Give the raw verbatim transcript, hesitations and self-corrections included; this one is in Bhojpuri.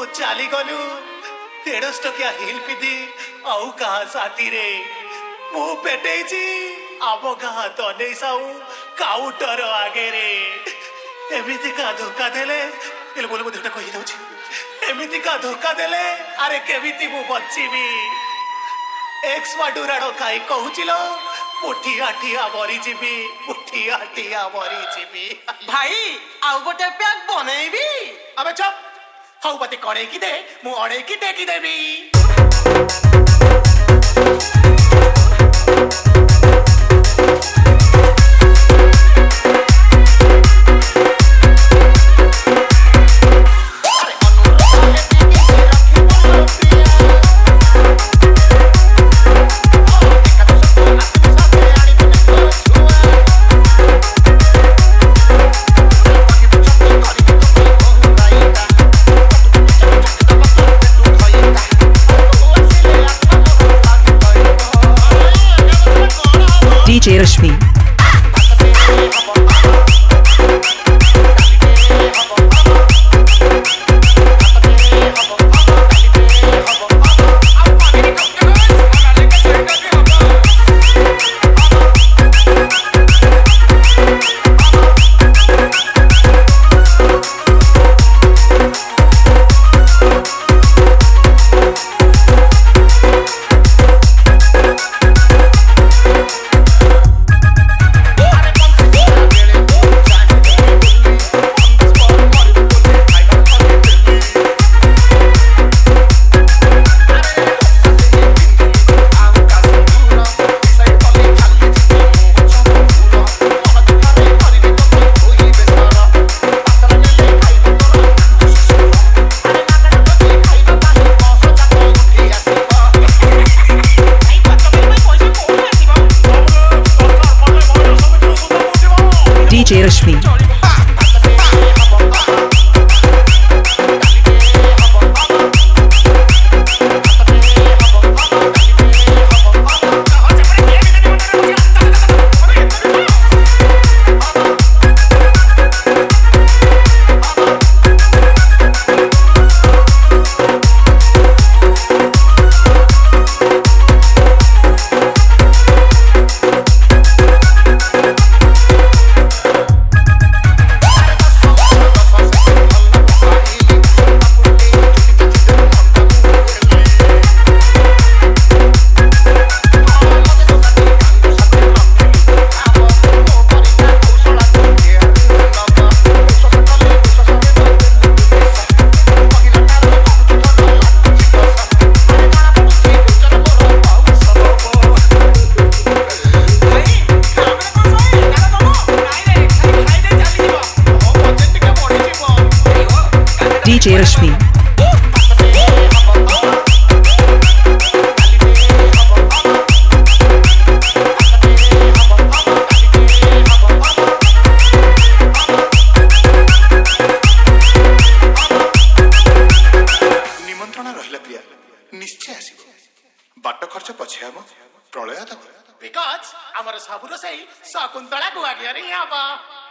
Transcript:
चाली गलु देढ़श टकिया हिल पिधि आउ कहा साथी रे मु पेटेची आम गाँ दने साउ काउंटर आगे रे एमिति का धोखा देले बोले बोले मुझे कही दउछि एमिति का धोखा देले अरे केमिति मु बचिबी एक्स माडुराड़ो खाई कहूचिलो मुठिया ठिया मरी जीवी मुठिया ठिया मरी जीवी भाई आउ गोटे पैक बनेबी अबे चुप हाउ बाते करे की दे मु अड़े की टेकी देबी D J Rashmi D J Rashmi D J Rashmi निमंत्रण रहिला प्रिया निश्चय आसीबो बाट खर्च पछे हम प्रलय तक बिकॉज हमर साबुर से शकुंतला को आगे रे आबा